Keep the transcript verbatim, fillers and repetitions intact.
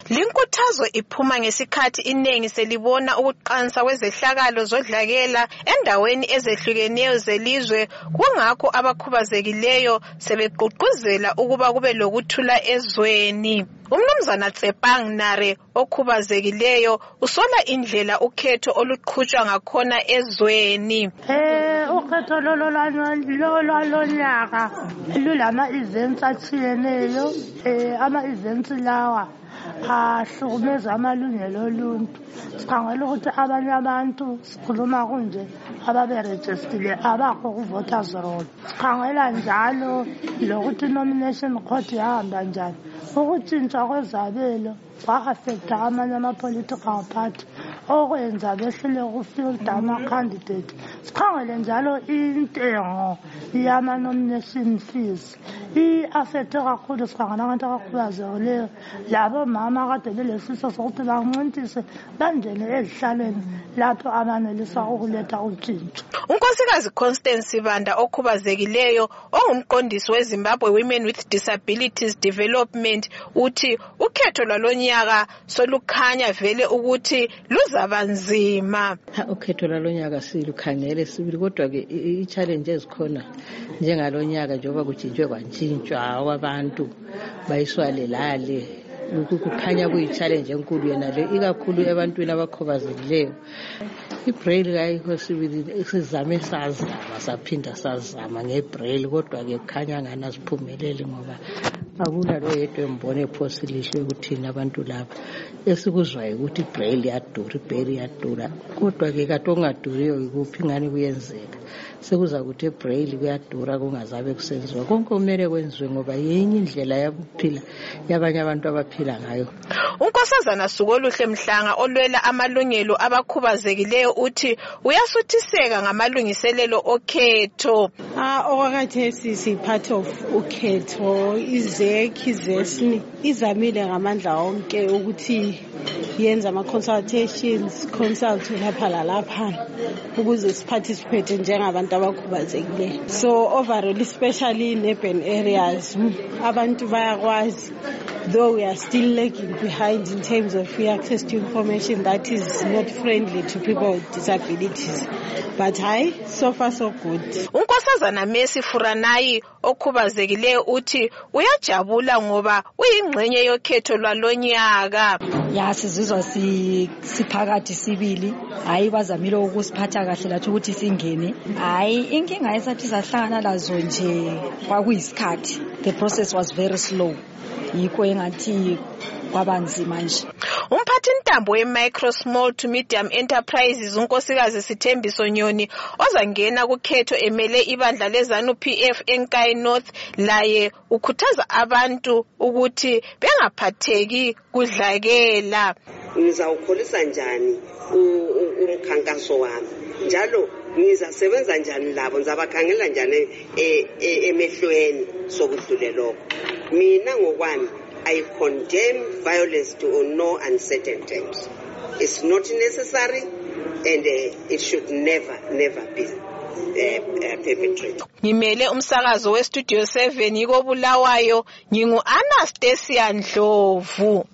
Linkuthazo iphuma ngesikhathi inengi selibona ukuqansa kwezehlakalo zodlakela endaweni ezehlukeneyo zelizwe, kungakho abakhubazekileyo sebeqhuquzela ukuba kube lokuthula ezweni. Umnumzana Tsepang Nare okhubazekileyo usola indlela ukhetho oluqhutshwa ngakhona ezweni. Eh ukhetho lolonyaka lulama events atshiyeneyo, eh ama events lawa ahlukumeza amalungelo oluntu. Sikhangela ukuthi abanye abantu sikhuluma kunje ababerejistile abakho ku-voters roll. Sikhangela njalo lokuthi nomination court yahamba njani, ukutshintsha kwezabelo kwa-affecta amanye ama-political party okwenza behlele ukufilda ama-candidate. Sikhangele njalo intengo yama-nomination fees i-affecte kakhulu. Sikhangela abantu abakhubazekileyo labo mama kade belesifiso sokuthi bancuntise bangene ezihlalweni lapho abanelisa ukuletha utshintsho. uNkosikazi Constance Sibanda okhubazekileyo ongumqondisi weZimbabwe Women with Disabilities Development uthi ukhetho lwalonyaka solukhanya vele ukuthi luzabanzima. Ukhetho lwalonyaka silukhangele sibili, kodwa ke i-challenge ezikhona njengalonyaka njengoba kujintshwe kwantshintshwa abantu bayiswale lale, kukhanya kuyi-challenge enkulu yena le, ikakhulu ebantwini abakhubazekileyo. I-braille kayikho sibili, sizame sazama saphinda sazama nge-braille, kodwa ke kukhanya ngani asiphumelele ngoba akula lo yedwa embone phosilihle ukuthini abantu laba. Esikuzwayo ukuthi i-braille iyadura, i-braille iyadura, kodwa ke kade ongaduriyo ikuphi ngani kuyenzeka. Sekuza ukuthi i-braille kuyadura kungazabe kusenziwa. Konke kumele kwenziwe ngoba yenye indlela yokuphila yabanye abantu abaphila ngayo. uNkosazana Sukoluhle Mhlanga olwela amalungelo abakhubazekileyo uthi uyasuthiseka ngamalungiselelo okhetho. Ah okwakhathesi si part of ukhetho izekhi zesini izamile ngamandla onke ukuthi yenza ama consultations consult lapha lalapha ukuze siparticipate njengabantu abakhubazekileyo. So overall especially in urban areas abantu bayakwazi, though we are still lagging behind in terms of free access to information that is not friendly to people with disabilities. But hi, so far so good. uNkosazana Messi Furanayi okhubazekileyo uthi uyajabula ngoba uyingxenye yokhetho lwalonyaka. Ya sizizwa siphakathi sibili, hayi bazamile ukusiphatha kahle lathi ukuthi singene. Hayi inkinga esathi sahlangana lazo nje kwakuyisikhathi, the process was very slow, yikho engathi kwabanzima nje. Umphathi ntambo we-Micro Small to Medium Enterprises uNkosikazi Sithembiso Nyoni ozangena kukhetho emele ibandla leZANU P F eNkayi North laye ukhuthaza abantu ukuthi bengaphatheki kudlakela. Ngizawukholisa njani umkhankaso wami, njalo ngizasebenza njani labo, ngizabakhangela njani emehlweni sokudluleloko. Mina ngokwami I condemn violence to no uncertain terms. It's not necessary and uh, it should never, never be uh, uh, perpetrated. Ngimele umsakazo we Studio seven yiko Bulawayo, ngingu Anastasia Ndlovu.